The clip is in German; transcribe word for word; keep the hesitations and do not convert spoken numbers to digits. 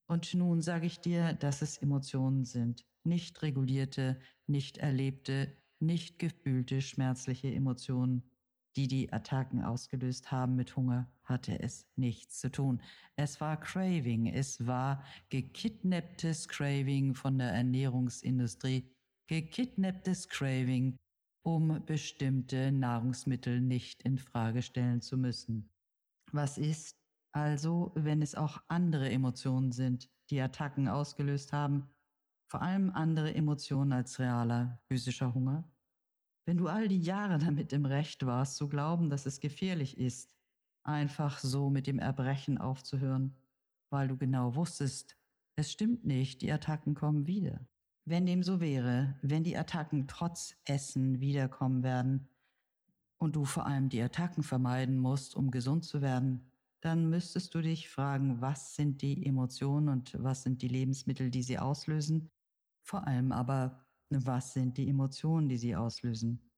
Und nun sage ich dir, dass es Emotionen sind. Nicht regulierte, nicht erlebte, nicht gefühlte schmerzliche Emotionen, die die Attacken ausgelöst haben. Mit Hunger hatte es nichts zu tun. Es war Craving, es war gekidnapptes Craving von der Ernährungsindustrie, gekidnapptes Craving, um bestimmte Nahrungsmittel nicht in Frage stellen zu müssen. Was ist also, wenn es auch andere Emotionen sind, die Attacken ausgelöst haben, vor allem andere Emotionen als realer physischer Hunger? Wenn du all die Jahre damit im Recht warst, zu glauben, dass es gefährlich ist, einfach so mit dem Erbrechen aufzuhören, weil du genau wusstest, es stimmt nicht, die Attacken kommen wieder. Wenn dem so wäre, wenn die Attacken trotz Essen wiederkommen werden und du vor allem die Attacken vermeiden musst, um gesund zu werden, dann müsstest du dich fragen, was sind die Emotionen und was sind die Lebensmittel, die sie auslösen? Vor allem aber, was sind die Emotionen, die sie auslösen?